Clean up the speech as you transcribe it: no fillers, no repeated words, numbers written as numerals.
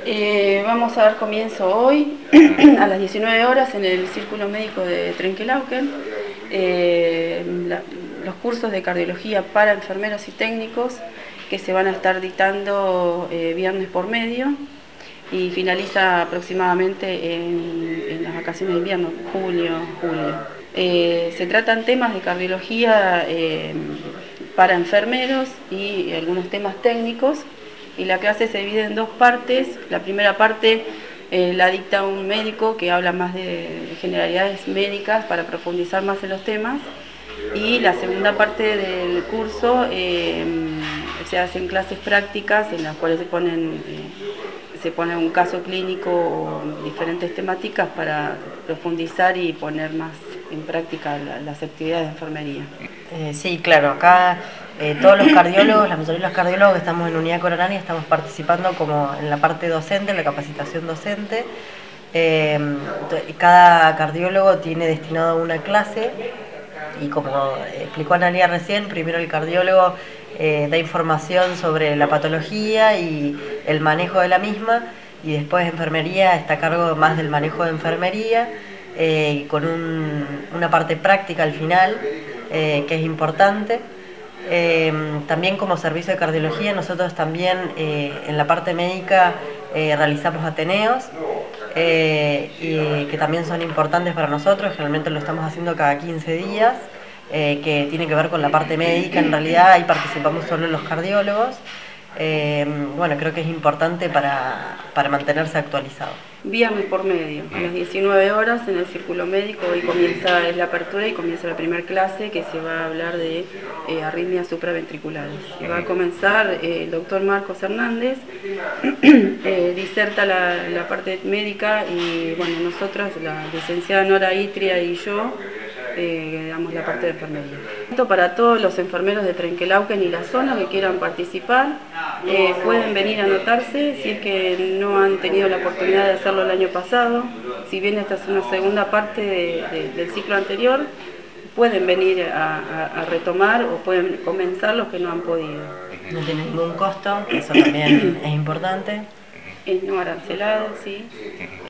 Vamos a dar comienzo hoy a las 19 horas en el Círculo Médico de Trenquelauquen. Los cursos de cardiología para enfermeros y técnicos que se van a estar dictando viernes por medio y finaliza aproximadamente en las vacaciones de invierno, julio. Se tratan temas de cardiología para enfermeros y algunos temas técnicos, y la clase se divide en dos partes. La primera parte la dicta un médico que habla más de generalidades médicas para profundizar más en los temas, y la segunda parte del curso se hacen clases prácticas en las cuales se pone un caso clínico o diferentes temáticas para profundizar y poner más en práctica las actividades de enfermería. Sí, claro, acá todos los cardiólogos, la mayoría de los cardiólogos que estamos en Unidad Coronaria estamos participando como en la parte docente, en la capacitación docente. Cada cardiólogo tiene destinado una clase y, como explicó Analia recién, primero el cardiólogo da información sobre la patología y el manejo de la misma, y después enfermería está a cargo más del manejo de enfermería, con una parte práctica al final, que es importante. También como servicio de cardiología nosotros también en la parte médica realizamos ateneos, y que también son importantes para nosotros. Generalmente lo estamos haciendo cada 15 días, que tiene que ver con la parte médica. En realidad ahí participamos solo los cardiólogos. Bueno, creo que es importante para mantenerse actualizado. Viernes por medio, a las 19 horas en el Círculo Médico. Hoy comienza la apertura y comienza la primera clase, que se va a hablar de arritmias supraventriculares. Va a comenzar el doctor Marcos Hernández, diserta la parte médica, y bueno, nosotras, la licenciada Nora Itria y yo, damos la parte de enfermería. Esto para todos los enfermeros de Trenquelauquen y la zona que quieran participar, pueden venir a anotarse si es que no han tenido la oportunidad de hacerlo el año pasado. Si bien esta es una segunda parte del ciclo anterior, pueden venir a retomar o pueden comenzar los que no han podido. No tiene ningún costo, eso también es importante. Es no arancelado, sí.